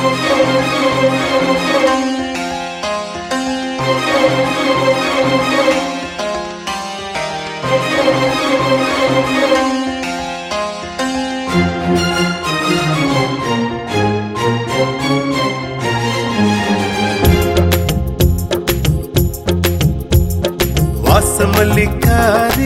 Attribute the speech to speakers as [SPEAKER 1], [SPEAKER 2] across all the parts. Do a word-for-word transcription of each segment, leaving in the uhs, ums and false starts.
[SPEAKER 1] வாசமல்லிக்காரி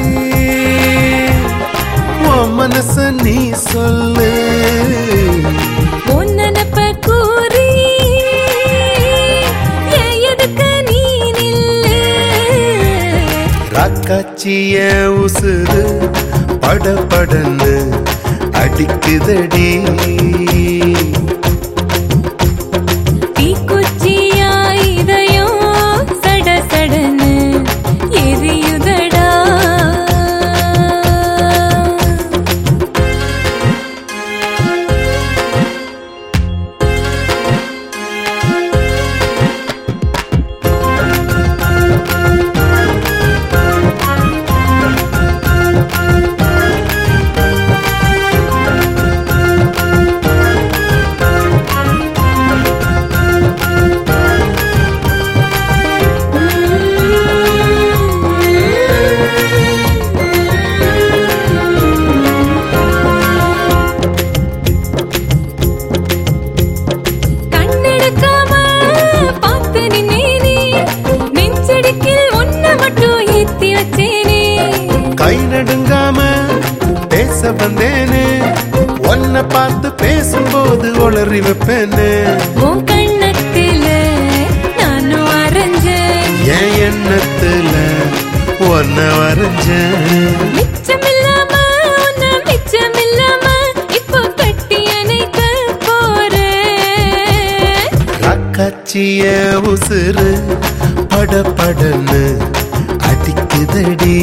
[SPEAKER 1] உன் மனச நீ சொல்லு
[SPEAKER 2] உன் நினைப்ப கூறி எதுக்கு நீ நில்லு
[SPEAKER 1] ராக்காச்சிய உசுறு பட படன்னு அடிக்குதடி
[SPEAKER 2] தீக்குச்சியா இதயம் சட சடன்னு எரியுதடா
[SPEAKER 1] கை நடுங்காம பேச வந்தேனே உன்னை பார்த்து பேசும்போது உளறி வைப்பேனே
[SPEAKER 2] உன் கண்ணத்தில நானும் வரைஞ்சேன்
[SPEAKER 1] என் எண்ணத்துல உன்னை வரைஞ்சேன்
[SPEAKER 2] மிச்சமில்லாம உன்னை மிச்சமில்லாம இப்போ கட்டி அணைக்க போறேன்
[SPEAKER 1] ராக்காச்சிய உசுறு பட படன்னு அடிக்குதடி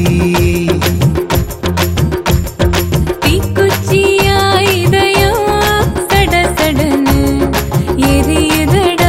[SPEAKER 2] தீக்குச்சியா இதயம் சட சடன்னு எரியுதடா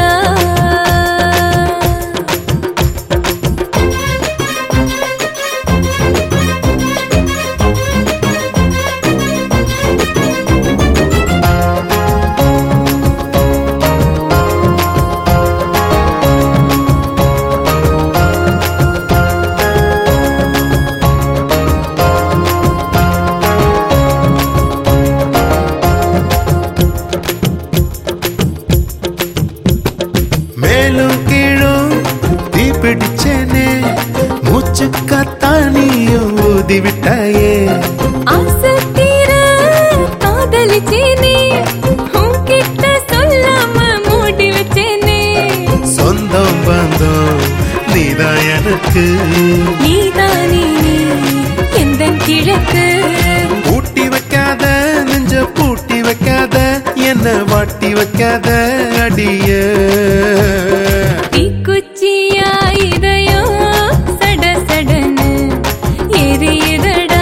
[SPEAKER 2] மேலும் கீழும் தீ பிடிச்சேனே மூச்சு காத்தானியும் ஊதி விட்டாயே ஆசை தீர காதலிச்சேனே உன்கிட்ட சொல்லாம மூடி வச்சேனே
[SPEAKER 1] சொந்தம் பந்தம் நீதான் எனக்கு
[SPEAKER 2] நீதானே எந்த கிழக்கு
[SPEAKER 1] பூட்டி வைக்காத நெஞ்ச பூட்டி வைக்காத என்ன வாட்டி வைக்காத அடிய
[SPEAKER 2] தீக்குச்சியா இதயம் சட சடன்னு எரியுதடா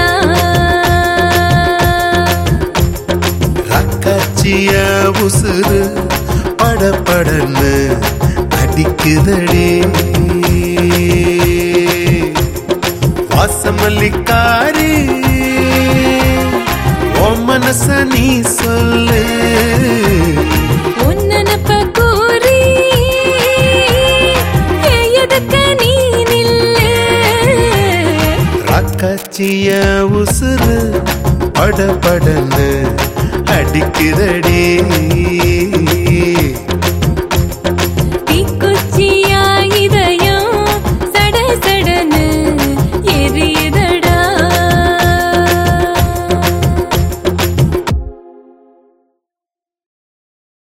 [SPEAKER 1] ராக்காச்சிய உசுறு பட படன்னு அடிக்குதடி வாசமல்லிக்காரி உன் மனச நீ சொல்லு
[SPEAKER 2] உன் நினைப்ப கூறி எதுக்கு நீ நில்லு
[SPEAKER 1] ராக்காச்சிய உசுறு பட படன்னு அடிக்குதடி